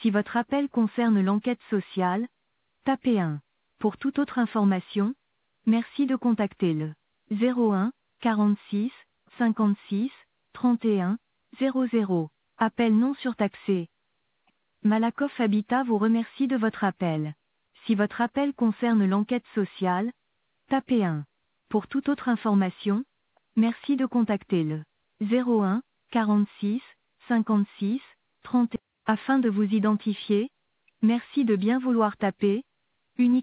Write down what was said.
Si votre appel concerne l'enquête sociale, tapez 1. Pour toute autre information, merci de contacter le 01 46 56 31 00. Appel non surtaxé. Malakoff Habitat vous remercie de votre appel. Si votre appel concerne l'enquête sociale, tapez 1. Pour toute autre information, merci de contacter le 01 46 56 31. Afin de vous identifier, merci de bien vouloir taper uniquement